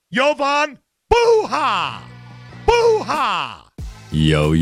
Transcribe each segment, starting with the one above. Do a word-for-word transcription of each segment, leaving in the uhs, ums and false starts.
Jovan Buha! Buha! Yo,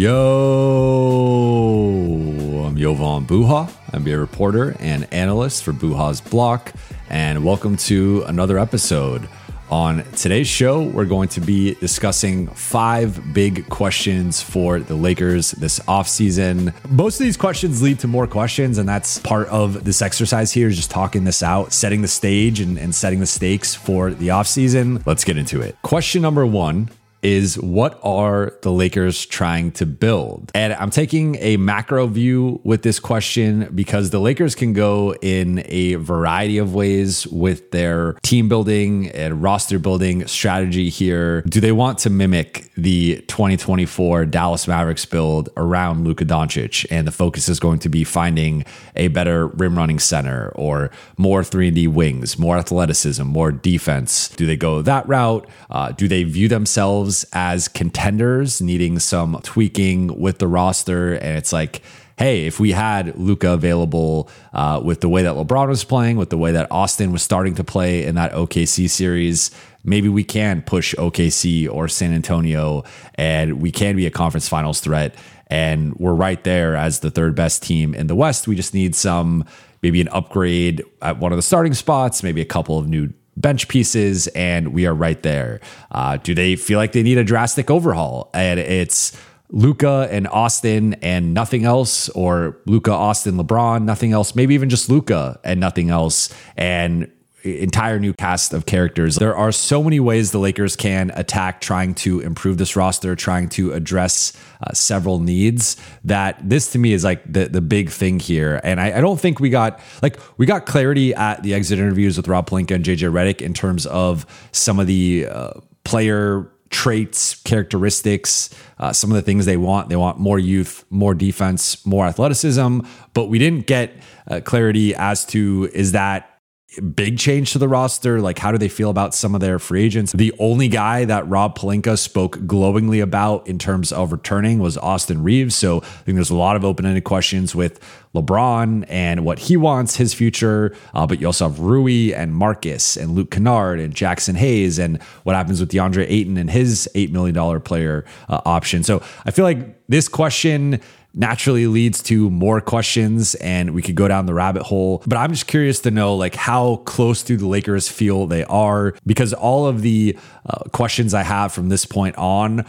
yo! I'm Jovan Buha. I'm a reporter and analyst for Buha's Block, and welcome to another episode. On today's show, we're going to be discussing five big questions for the Lakers this offseason. Most of these questions lead to more questions, and that's part of this exercise here, is just talking this out, setting the stage and, and setting the stakes for the offseason. Let's get into it. Question number one is, what are the Lakers trying to build? And I'm taking a macro view with this question because the Lakers can go in a variety of ways with their team building and roster building strategy here. Do they want to mimic the twenty twenty-four Dallas Mavericks build around Luka Doncic, and the focus is going to be finding a better rim running center or more three and D wings, more athleticism, more defense? Do they go that route? Uh, do they view themselves as contenders needing some tweaking with the roster? And it's like, hey, if we had Luka available uh, with the way that LeBron was playing, with the way that Austin was starting to play in that O K C series, maybe we can push O K C or San Antonio and we can be a conference finals threat. And we're right there as the third best team in the West. We just need some, maybe an upgrade at one of the starting spots, maybe a couple of new bench pieces, and we are right there. Uh, do they feel like they need a drastic overhaul and it's Luka and Austin and nothing else, or Luka, Austin, LeBron, nothing else? Maybe even just Luka and nothing else, and entire new cast of characters. There are so many ways the Lakers can attack trying to improve this roster, trying to address uh, several needs, that this to me is like the the big thing here. And I, I don't think we got like we got clarity at the exit interviews with Rob Pelinka and J J Redick in terms of some of the uh, player traits, characteristics, uh, some of the things they want. They want more youth, more defense, more athleticism, but we didn't get uh, clarity as to, is that big change to the roster? Like, how do they feel about some of their free agents? The only guy that Rob Pelinka spoke glowingly about in terms of returning was Austin Reeves. So I think there's a lot of open-ended questions with LeBron and what he wants, his future. Uh, but you also have Rui and Marcus and Luke Kennard and Jackson Hayes, and what happens with DeAndre Ayton and his eight million dollars player uh, option. So I feel like this question naturally leads to more questions, and we could go down the rabbit hole. But I'm just curious to know, like, how close do the Lakers feel they are? Because all of the uh, questions I have from this point on,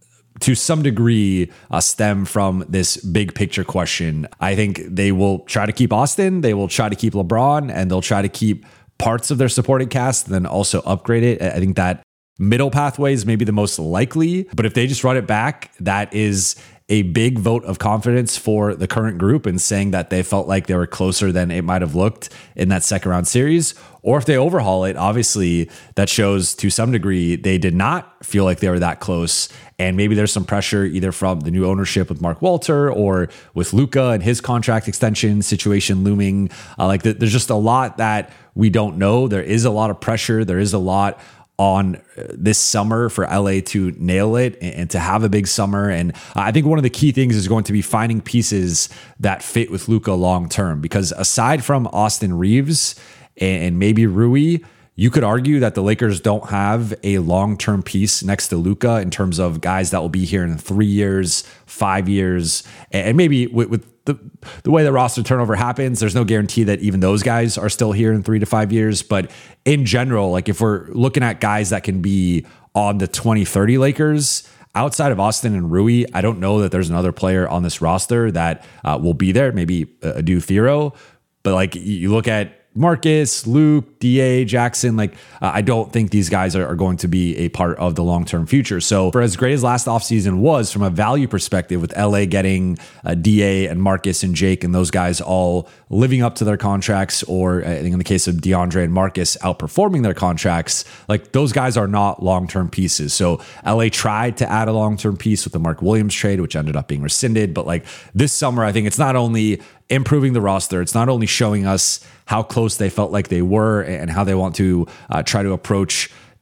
to some degree, uh, stem from this big picture question. I think they will try to keep Austin, they will try to keep LeBron, and they'll try to keep parts of their supporting cast, and then also upgrade it. I think that middle pathway is maybe the most likely, but if they just run it back, that is a big vote of confidence for the current group and saying that they felt like they were closer than it might have looked in that second round series. Or if they overhaul it, obviously that shows to some degree they did not feel like they were that close. And maybe there's some pressure either from the new ownership with Mark Walter or with Luka and his contract extension situation looming. Uh, like the, there's just a lot that we don't know. There is a lot of pressure. There is a lot on this summer for L A to nail it and to have a big summer. And I think one of the key things is going to be finding pieces that fit with Luka long term, because aside from Austin Reeves and maybe Rui, you could argue that the Lakers don't have a long-term piece next to Luka in terms of guys that will be here in three years, five years, and maybe with, with the, the way the roster turnover happens, there's no guarantee that even those guys are still here in three to five years. But in general, like if we're looking at guys that can be on the twenty thirty Lakers, outside of Austin and Rui, I don't know that there's another player on this roster that uh, will be there. Maybe uh, Adu Thero, but like you look at Marcus, Luke, D A, Jackson, like uh, I don't think these guys are, are going to be a part of the long-term future. So for as great as last offseason was from a value perspective, with L A getting uh, D A and Marcus and Jake and those guys all living up to their contracts, or I think in the case of DeAndre and Marcus outperforming their contracts, like those guys are not long-term pieces. So L A tried to add a long-term piece with the Mark Williams trade, which ended up being rescinded. But like this summer, I think it's not only improving the roster, it's not only showing us how close they felt like they were and how they want to uh, try to approach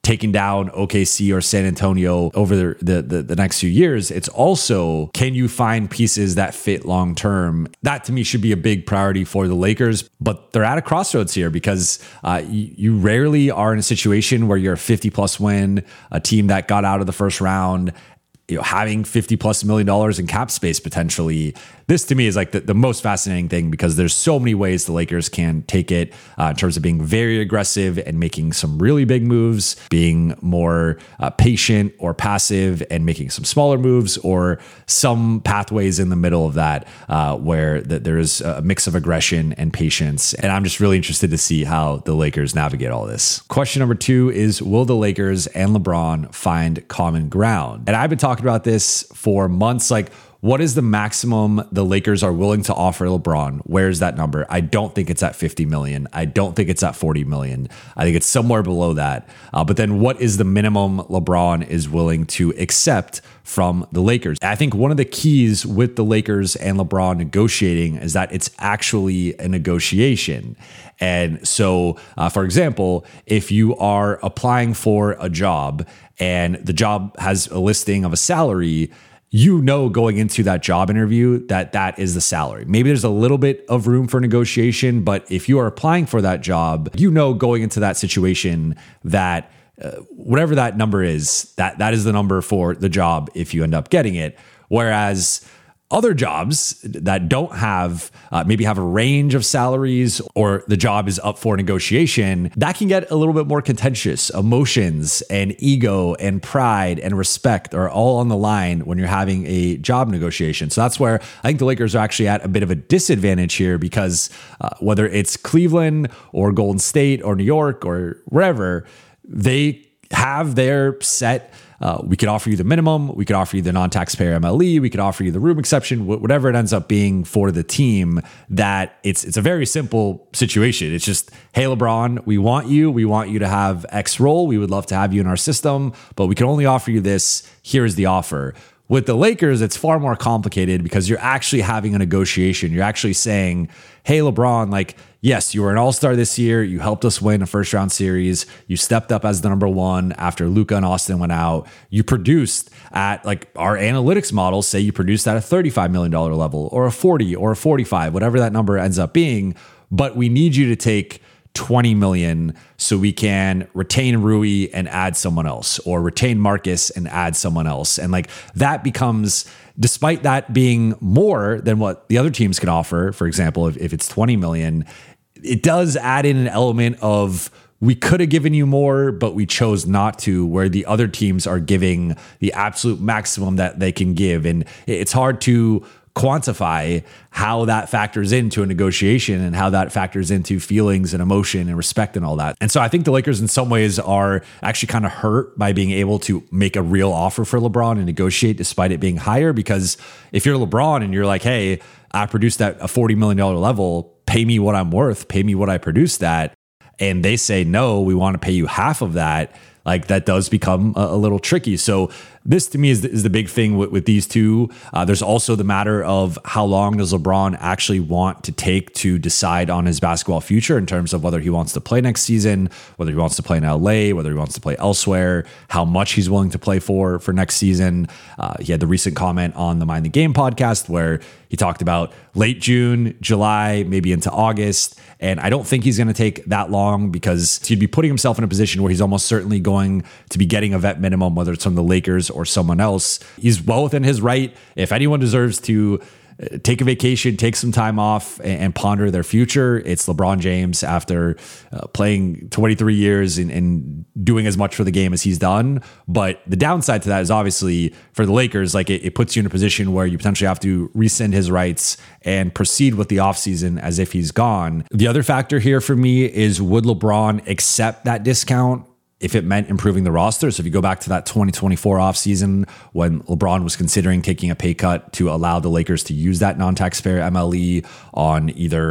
taking down O K C or San Antonio over the, the, the, the next few years. It's also, can you find pieces that fit long term? That to me should be a big priority for the Lakers, but they're at a crossroads here because uh, you, you rarely are in a situation where you're a fifty plus win, a team that got out of the first round, you know, having fifty plus million dollars in cap space potentially. This to me is like the, the most fascinating thing because there's so many ways the Lakers can take it uh, in terms of being very aggressive and making some really big moves, being more uh, patient or passive and making some smaller moves, or some pathways in the middle of that uh, where the, there's a mix of aggression and patience. And I'm just really interested to see how the Lakers navigate all this. Question number two is, will the Lakers and LeBron find common ground? And I've been talking about this for months, like, what is the maximum the Lakers are willing to offer LeBron? Where's that number? I don't think it's at fifty million. I don't think it's at forty million. I think it's somewhere below that. Uh, but then what is the minimum LeBron is willing to accept from the Lakers? I think one of the keys with the Lakers and LeBron negotiating is that it's actually a negotiation. And so, uh, for example, if you are applying for a job and the job has a listing of a salary, you know, going into that job interview that that is the salary. Maybe there's a little bit of room for negotiation, but if you are applying for that job, you know, going into that situation that uh, whatever that number is, that that is the number for the job if you end up getting it. Whereas other jobs that don't have, uh, maybe have a range of salaries, or the job is up for negotiation, that can get a little bit more contentious. Emotions and ego and pride and respect are all on the line when you're having a job negotiation. So that's where I think the Lakers are actually at a bit of a disadvantage here, because uh, whether it's Cleveland or Golden State or New York or wherever, they have their set. Uh, we could offer you the minimum. We could offer you the non-taxpayer M L E. We could offer you the room exception, whatever it ends up being for the team. That it's it's a very simple situation. It's just, hey, LeBron, we want you. We want you to have X role. We would love to have you in our system, but we can only offer you this. Here's the offer. With the Lakers, it's far more complicated because you're actually having a negotiation. You're actually saying, hey, LeBron, like, yes, you were an all-star this year. You helped us win a first-round series. You stepped up as the number one after Luka and Austin went out. You produced at, like, our analytics models say you produced at a thirty-five million dollars level, or a forty or a forty-five, whatever that number ends up being. But we need you to take twenty million so we can retain Rui and add someone else, or retain Marcus and add someone else. And like that becomes, despite that being more than what the other teams can offer, for example, if, if it's twenty million, it does add in an element of, we could have given you more, but we chose not to, where the other teams are giving the absolute maximum that they can give. And it's hard to quantify how that factors into a negotiation and how that factors into feelings and emotion and respect and all that. And so I think the Lakers in some ways are actually kind of hurt by being able to make a real offer for LeBron and negotiate despite it being higher. Because if you're LeBron and you're like, hey, I produced at a forty million dollars level, pay me what I'm worth, pay me what I produced at, and they say, no, we want to pay you half of that, like that does become a, a little tricky. So this to me is the, is the big thing with, with these two. Uh, there's also the matter of how long does LeBron actually want to take to decide on his basketball future in terms of whether he wants to play next season, whether he wants to play in L A, whether he wants to play elsewhere, how much he's willing to play for for next season. Uh, he had the recent comment on the Mind the Game podcast where he talked about late June, July, maybe into August. And I don't think he's going to take that long, because he'd be putting himself in a position where he's almost certainly going to be getting a vet minimum, whether it's from the Lakers or someone else. He's well within his right. If anyone deserves to take a vacation, take some time off, and, and ponder their future, it's LeBron James, after uh, playing twenty-three years and, and doing as much for the game as he's done. But the downside to that is obviously for the Lakers, like it, it puts you in a position where you potentially have to rescind his rights and proceed with the offseason as if he's gone. The other factor here for me is, would LeBron accept that discount if it meant improving the roster? So if you go back to that twenty twenty-four offseason when LeBron was considering taking a pay cut to allow the Lakers to use that non-taxpayer M L E on either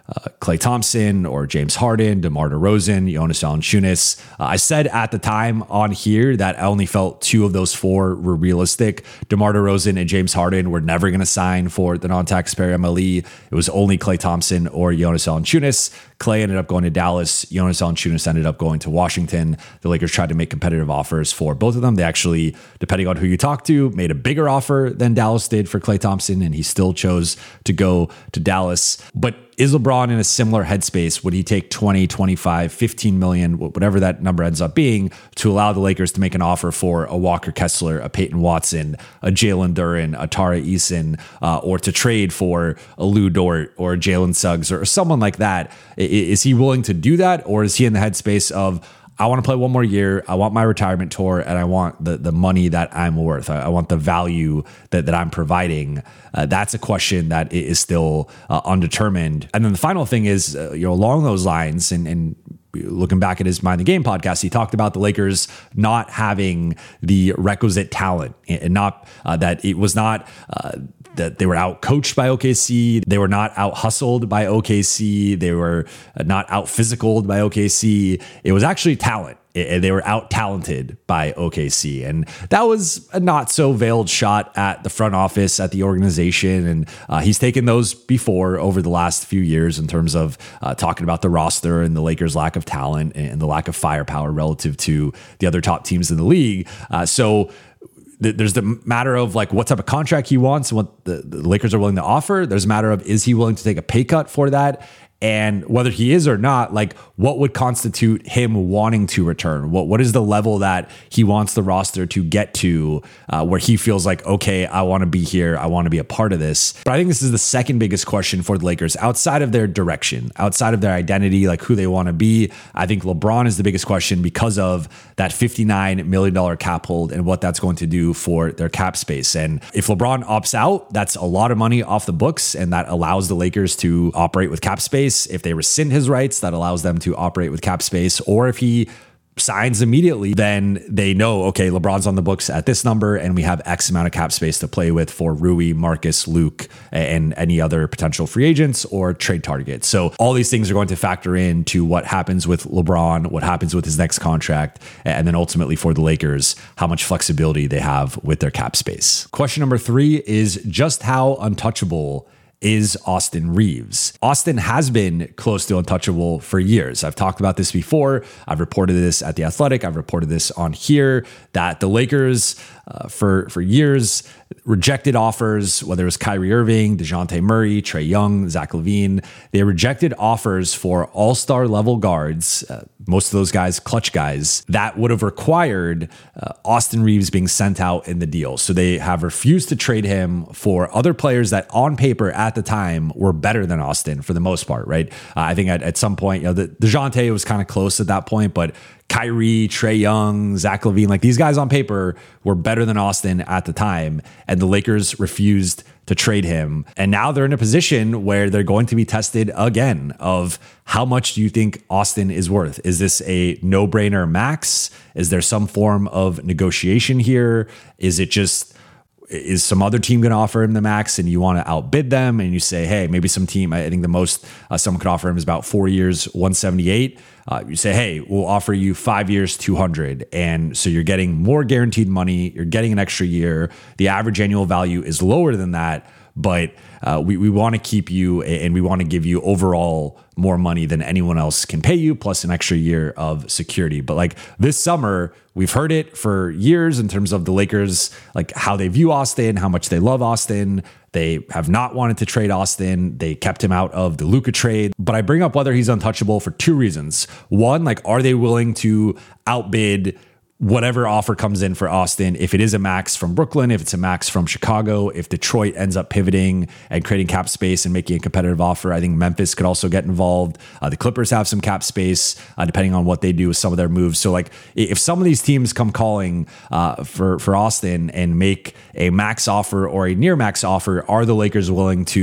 uh, Klay Thompson or James Harden, DeMar DeRozan, Jonas Valanciunas. Uh, I said at the time on here that I only felt two of those four were realistic. DeMar DeRozan and James Harden were never going to sign for the non-taxpayer M L E. It was only Klay Thompson or Jonas Valanciunas. Klay ended up going to Dallas. Jonas Valanciunas ended up going to Washington. The Lakers tried to make competitive offers for both of them. They actually, depending on who you talk to, made a bigger offer than Dallas did for Klay Thompson, and he still chose to go to Dallas. But is LeBron in a similar headspace? Would he take twenty, twenty-five, fifteen million, whatever that number ends up being, to allow the Lakers to make an offer for a Walker Kessler, a Peyton Watson, a Jalen Duren, a Tari Eason, uh, or to trade for a Lou Dort or a Jalen Suggs or someone like that? Is he willing to do that, or is he in the headspace of, I want to play one more year, I want my retirement tour, and I want the the money that I'm worth. I, I want the value that, that I'm providing. Uh, that's a question that is still uh, undetermined. And then the final thing is, uh, you know, along those lines, and, and looking back at his Mind the Game podcast, he talked about the Lakers not having the requisite talent, and not uh, that it was not uh, that they were out coached by O K C. They were not out hustled by O K C. They were not out physicaled by O K C. It was actually talent. It, they were out talented by O K C. And that was a not so veiled shot at the front office, at the organization. And uh, he's taken those before over the last few years in terms of uh, talking about the roster and the Lakers' lack of talent and the lack of firepower relative to the other top teams in the league. Uh, so there's the matter of like what type of contract he wants and what the, the Lakers are willing to offer. There's a matter of, is he willing to take a pay cut for that? And whether he is or not, like what would constitute him wanting to return? What What is the level that he wants the roster to get to uh, where he feels like, okay, I want to be here. I want to be a part of this. But I think this is the second biggest question for the Lakers outside of their direction, outside of their identity, like who they want to be. I think LeBron is the biggest question because of that fifty-nine million dollars cap hold and what that's going to do for their cap space. And if LeBron opts out, that's a lot of money off the books, and that allows the Lakers to operate with cap space. If they rescind his rights, that allows them to operate with cap space. Or if he signs immediately, then they know, okay, LeBron's on the books at this number, and we have X amount of cap space to play with for Rui, Marcus, Luke, and any other potential free agents or trade targets. So all these things are going to factor into what happens with LeBron, what happens with his next contract, and then ultimately for the Lakers, how much flexibility they have with their cap space. Question number three is just how untouchable is Austin Reaves. Austin has been close to untouchable for years. I've talked about this before. I've reported this at The Athletic. I've reported this on here, that the Lakers uh, for, for years rejected offers, whether it was Kyrie Irving, DeJounte Murray, Trae Young, Zach LaVine. They rejected offers for all-star level guards, uh, most of those guys, clutch guys, that would have required uh, Austin Reaves being sent out in the deal. So they have refused to trade him for other players that on paper at the time were better than Austin for the most part, right? Uh, I think at, at some point, you know, the, DeJounte was kind of close at that point, but Kyrie, Trae Young, Zach LaVine, like these guys on paper were better than Austin at the time, and the Lakers refused to trade him. And now they're in a position where they're going to be tested again of how much do you think Austin is worth? Is this a no-brainer max? Is there some form of negotiation here? Is it just, is some other team going to offer him the max and you want to outbid them and you say, hey, maybe some team, I think the most uh, someone could offer him is about four years, one seventy-eight. Uh, you say, hey, we'll offer you five years, two hundred. And so you're getting more guaranteed money. You're getting an extra year. The average annual value is lower than that, but uh, we, we want to keep you and we want to give you overall more money than anyone else can pay you, plus an extra year of security. But like this summer, we've heard it for years in terms of the Lakers, like how they view Austin, how much they love Austin. They have not wanted to trade Austin. They kept him out of the Luka trade. But I bring up whether he's untouchable for two reasons. One, like, are they willing to outbid whatever offer comes in for Austin? If it is a max from Brooklyn, if it's a max from Chicago, if Detroit ends up pivoting and creating cap space and making a competitive offer, I think Memphis could also get involved. Uh, the Clippers have some cap space, uh, depending on what they do with some of their moves. So like if some of these teams come calling uh, for, for Austin and make a max offer or a near max offer, are the Lakers willing to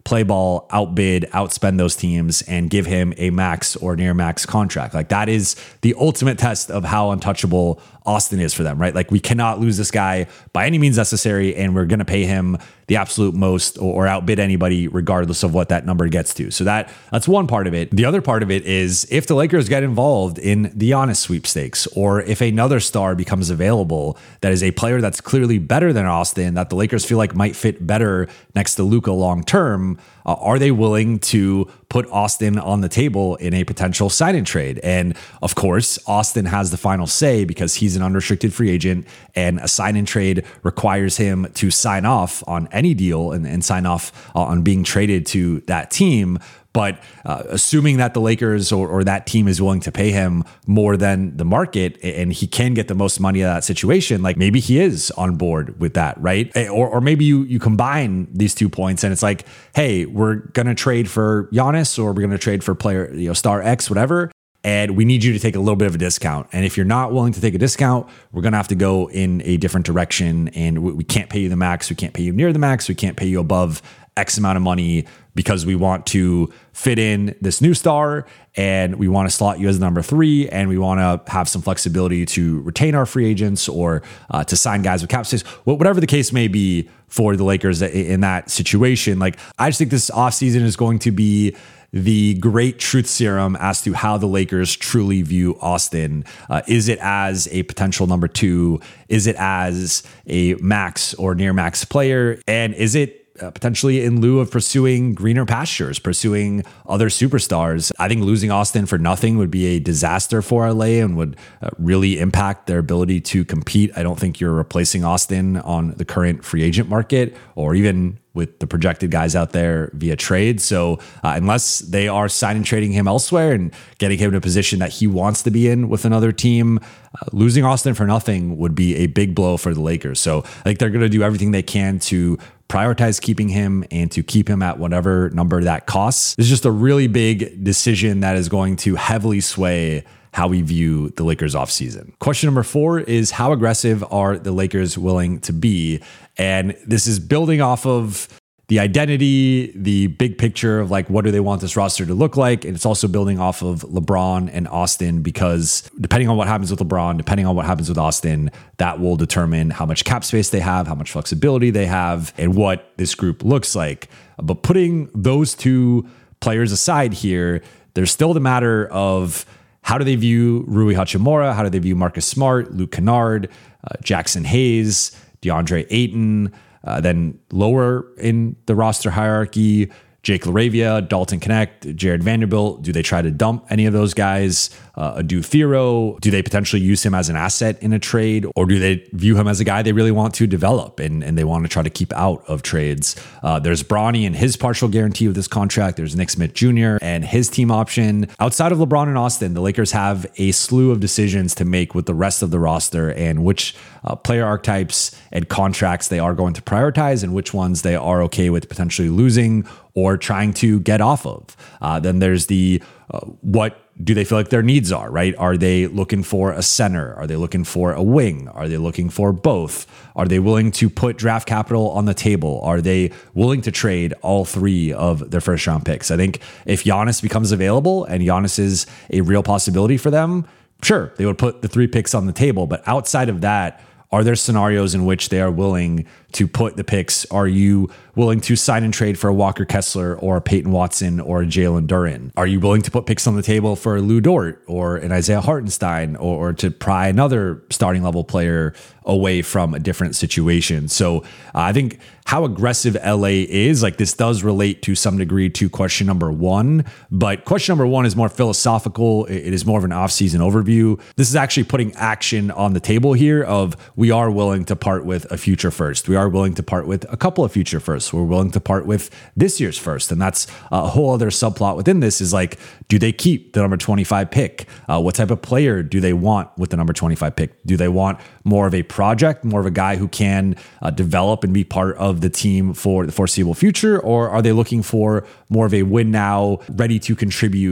play ball, outbid, outspend those teams, and give him a max or near max contract. Like that is the ultimate test of how untouchable Austin is for them, right? Like we cannot lose this guy by any means necessary, and we're going to pay him the absolute most or, or outbid anybody regardless of what that number gets to. So that that's one part of it. The other part of it is if the Lakers get involved in the Giannis sweepstakes, or if another star becomes available that is a player that's clearly better than Austin, that the Lakers feel like might fit better next to Luka long term, uh, are they willing to put Austin on the table in a potential sign and trade? And of course, Austin has the final say because he's an unrestricted free agent, and a sign and trade requires him to sign off on any deal and, and sign off on being traded to that team. But uh, assuming that the Lakers or, or that team is willing to pay him more than the market and he can get the most money out of that situation, like maybe he is on board with that, right? Or, or maybe you you combine these two points and it's like, hey, we're going to trade for Giannis, or we're going to trade for player, you know, star X, whatever. And we need you to take a little bit of a discount. And if you're not willing to take a discount, we're going to have to go in a different direction. And we, we can't pay you the max. We can't pay you near the max. We can't pay you above X amount of money because we want to fit in this new star and we want to slot you as number three, and we want to have some flexibility to retain our free agents or uh, to sign guys with cap space, whatever the case may be for the Lakers in that situation. Like, I just think this offseason is going to be the great truth serum as to how the Lakers truly view Austin. Uh, is it as a potential number two? Is it as a max or near max player? And is it Uh, potentially in lieu of pursuing greener pastures, pursuing other superstars? I think losing Austin for nothing would be a disaster for L A and would uh, really impact their ability to compete. I don't think you're replacing Austin on the current free agent market or even with the projected guys out there via trade. So uh, unless they are signing trading him elsewhere and getting him in a position that he wants to be in with another team, uh, losing Austin for nothing would be a big blow for the Lakers. So I think they're going to do everything they can to prioritize keeping him and to keep him at whatever number that costs. It's just a really big decision that is going to heavily sway how we view the Lakers offseason. Question number four is, how aggressive are the Lakers willing to be? And this is building off of the identity, the big picture of like, what do they want this roster to look like? And it's also building off of LeBron and Austin, because depending on what happens with LeBron, depending on what happens with Austin, that will determine how much cap space they have, how much flexibility they have, and what this group looks like. But putting those two players aside here, there's still the matter of how do they view Rui Hachimura? How do they view Marcus Smart, Luke Kennard, uh, Jackson Hayes, DeAndre Ayton? Uh, then lower in the roster hierarchy, Jake LaRavia, Dalton Knecht, Jared Vanderbilt. Do they try to dump any of those guys? Uh, Adu Thero? Do they potentially use him as an asset in a trade? Or do they view him as a guy they really want to develop and, and they want to try to keep out of trades? Uh, there's Bronny and his partial guarantee of this contract. There's Nick Smith Junior and his team option. Outside of LeBron and Austin, the Lakers have a slew of decisions to make with the rest of the roster and which uh, player archetypes and contracts they are going to prioritize and which ones they are okay with potentially losing or trying to get off of. Uh, then there's the uh, what do they feel like their needs are, right? Are they looking for a center? Are they looking for a wing? Are they looking for both? Are they willing to put draft capital on the table? Are they willing to trade all three of their first round picks? I think if Giannis becomes available and Giannis is a real possibility for them, sure, they would put the three picks on the table. But outside of that, are there scenarios in which they are willing to put the picks? Are you willing to sign and trade for a Walker Kessler or a Peyton Watson or a Jalen Duren? Are you willing to put picks on the table for Lou Dort or an Isaiah Hartenstein, or, or to pry another starting level player away from a different situation? So uh, I think how aggressive L A is, like this does relate to some degree to question number one, but question number one is more philosophical. It is more of an offseason overview. This is actually putting action on the table here of we are willing to part with a future first. We are willing to part with a couple of future firsts. We're willing to part with this year's first. And that's a whole other subplot within this is like, do they keep the number twenty-five pick? Uh, what type of player do they want with the number twenty-five pick? Do they want more of a project, more of a guy who can uh, develop and be part of the team for the foreseeable future? Or are they looking for more of a win now, ready to contribute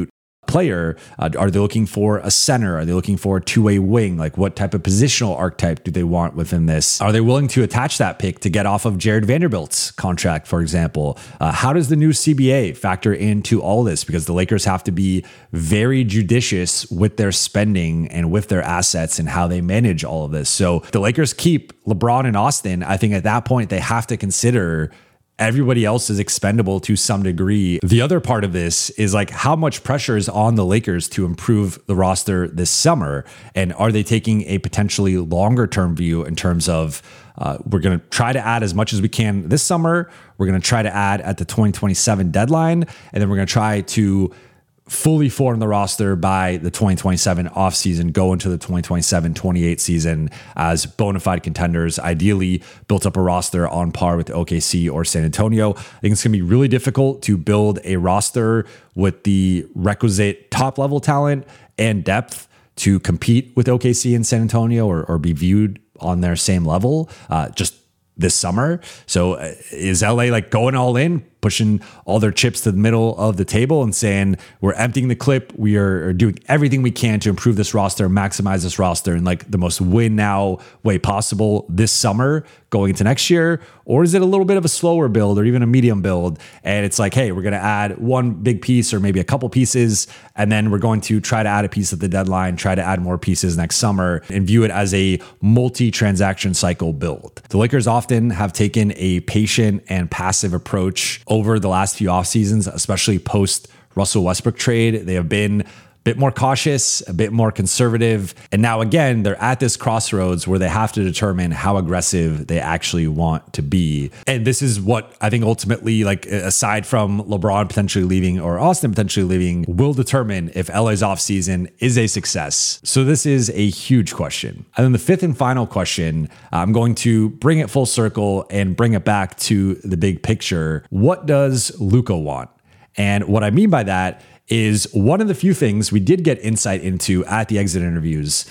player? Uh, are they looking for a center? Are they looking for a two-way wing? Like what type of positional archetype do they want within this? Are they willing to attach that pick to get off of Jared Vanderbilt's contract, for example? Uh, how does the new C B A factor into all this? Because the Lakers have to be very judicious with their spending and with their assets and how they manage all of this. So the Lakers keep LeBron and Austin. I think at that point, they have to consider everybody else is expendable to some degree. The other part of this is like how much pressure is on the Lakers to improve the roster this summer? And are they taking a potentially longer term view in terms of uh, we're going to try to add as much as we can this summer. We're going to try to add at the twenty twenty-seven deadline. And then we're going to try to fully form the roster by the twenty twenty-seven offseason, go into the twenty twenty-seven twenty-eight season as bona fide contenders, ideally built up a roster on par with O K C or San Antonio. I think it's going to be really difficult to build a roster with the requisite top level talent and depth to compete with O K C and San Antonio or, or be viewed on their same level uh, just this summer. So uh, is L A like going all in, pushing all their chips to the middle of the table and saying, we're emptying the clip. We are doing everything we can to improve this roster, maximize this roster in like the most win now way possible this summer going into next year? Or is it a little bit of a slower build or even a medium build? And it's like, hey, we're going to add one big piece or maybe a couple pieces, and then we're going to try to add a piece at the deadline, try to add more pieces next summer and view it as a multi-transaction cycle build. The Lakers often have taken a patient and passive approach over the last few off seasons, especially post Russell Westbrook trade. They have been a bit more cautious, a bit more conservative. And now again, they're at this crossroads where they have to determine how aggressive they actually want to be. And this is what I think ultimately, like aside from LeBron potentially leaving or Austin potentially leaving, will determine if L A's offseason is a success. So this is a huge question. And then the fifth and final question, I'm going to bring it full circle and bring it back to the big picture. What does Luka want? And what I mean by that is one of the few things we did get insight into at the exit interviews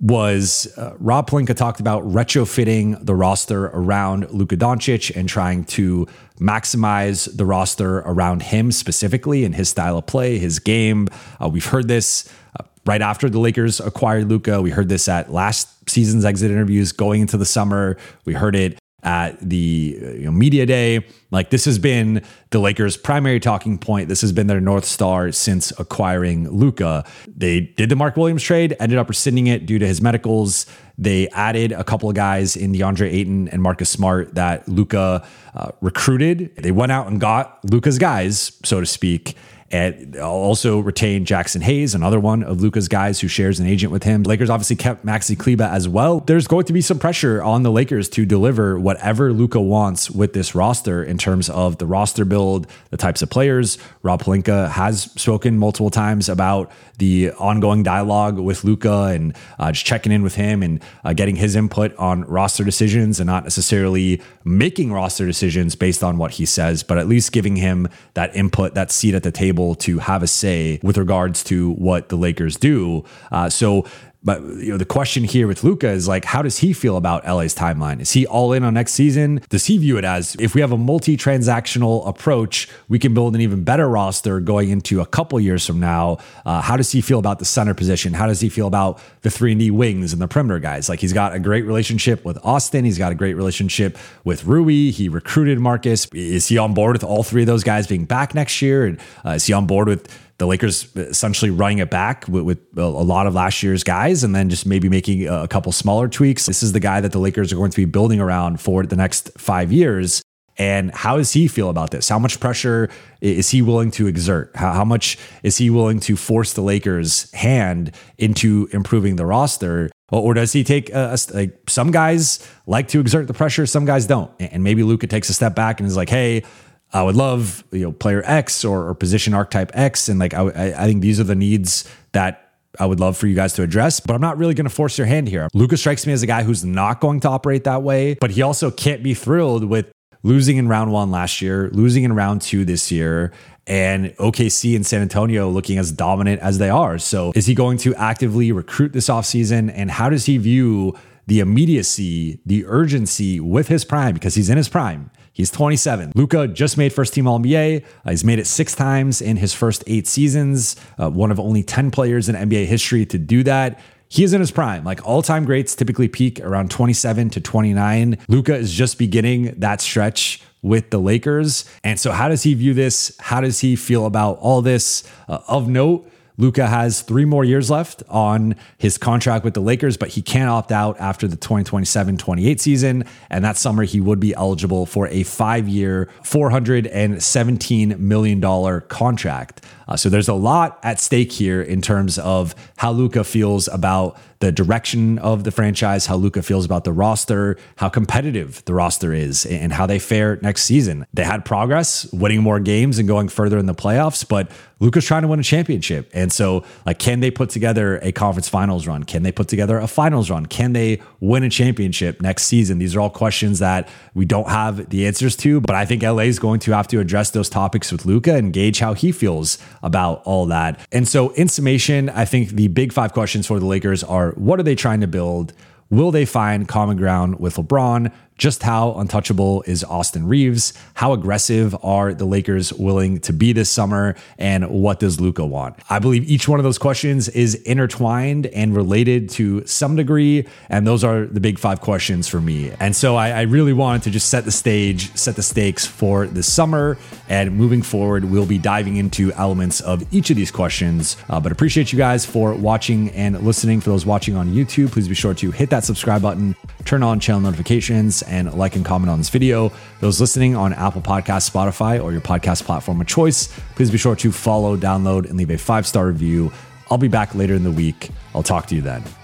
was uh, Rob Pelinka talked about retrofitting the roster around Luka Doncic and trying to maximize the roster around him specifically and his style of play, his game. Uh, we've heard this uh, right after the Lakers acquired Luka. We heard this at last season's exit interviews going into the summer. We heard it at the you know, media day. Like this has been the Lakers' primary talking point. This has been their North Star since acquiring Luka. They did the Mark Williams trade, ended up rescinding it due to his medicals. They added a couple of guys in DeAndre Ayton and Marcus Smart that Luka uh, recruited. They went out and got Luka's guys, so to speak. And also retained Jackson Hayes, another one of Luka's guys who shares an agent with him. Lakers obviously kept Maxi Kleber as well. There's going to be some pressure on the Lakers to deliver whatever Luka wants with this roster in terms of the roster build, the types of players. Rob Pelinka has spoken multiple times about the ongoing dialogue with Luka and uh, just checking in with him and uh, getting his input on roster decisions and not necessarily making roster decisions based on what he says, but at least giving him that input, that seat at the table to have a say with regards to what the Lakers do. Uh, so, but you know, the question here with Luka is like, how does he feel about L A's timeline? Is he all in on next season? Does he view it as if we have a multi-transactional approach, we can build an even better roster going into a couple years from now? Uh, how does he feel about the center position? How does he feel about the three and D wings and the perimeter guys? Like he's got a great relationship with Austin. He's got a great relationship with Rui. He recruited Marcus. Is he on board with all three of those guys being back next year? And uh, is he on board with the Lakers essentially running it back with, with a lot of last year's guys and then just maybe making a couple smaller tweaks? This is the guy that the Lakers are going to be building around for the next five years. And how does he feel about this? How much pressure is he willing to exert? How, how much is he willing to force the Lakers' hand into improving the roster? Or, or does he take a, a, like some guys like to exert the pressure, some guys don't. And maybe Luka takes a step back and is like, hey, I would love, you know, player X or, or position archetype X. And like, I, I think these are the needs that I would love for you guys to address, but I'm not really going to force your hand here. Luka strikes me as a guy who's not going to operate that way, but he also can't be thrilled with losing in round one last year, losing in round two this year, and O K C and San Antonio looking as dominant as they are. So is he going to actively recruit this offseason? And how does he view the immediacy, the urgency with his prime? Because he's in his prime. He's twenty-seven. Luka just made first team All N B A. Uh, he's made it six times in his first eight seasons. Uh, one of only ten players in N B A history to do that. He is in his prime. Like all-time greats typically peak around twenty-seven to twenty-nine. Luka is just beginning that stretch with the Lakers. And so how does he view this? How does he feel about all this? Uh, of note, Luka has three more years left on his contract with the Lakers, but he can't opt out after the twenty twenty-seven twenty-eight season. And that summer, he would be eligible for a five-year, four hundred seventeen million dollars contract. Uh, so there's a lot at stake here in terms of how Luka feels about the direction of the franchise, how Luka feels about the roster, how competitive the roster is, and how they fare next season. They had progress, winning more games and going further in the playoffs, but Luka's trying to win a championship. And so, like, can they put together a conference finals run? Can they put together a finals run? Can they win a championship next season? These are all questions that we don't have the answers to, but I think L A is going to have to address those topics with Luka and gauge how he feels about all that. And so in summation, I think the big five questions for the Lakers are: what are they trying to build? Will they find common ground with LeBron? Just how untouchable is Austin Reeves? How aggressive are the Lakers willing to be this summer? And what does Luka want? I believe each one of those questions is intertwined and related to some degree. And those are the big five questions for me. And so I, I really wanted to just set the stage, set the stakes for this summer. And moving forward, we'll be diving into elements of each of these questions. Uh, but appreciate you guys for watching and listening. For those watching on YouTube, please be sure to hit that subscribe button, turn on channel notifications, and like and comment on this video. Those listening on Apple Podcasts, Spotify, or your podcast platform of choice, please be sure to follow, download, and leave a five-star review. I'll be back later in the week. I'll talk to you then.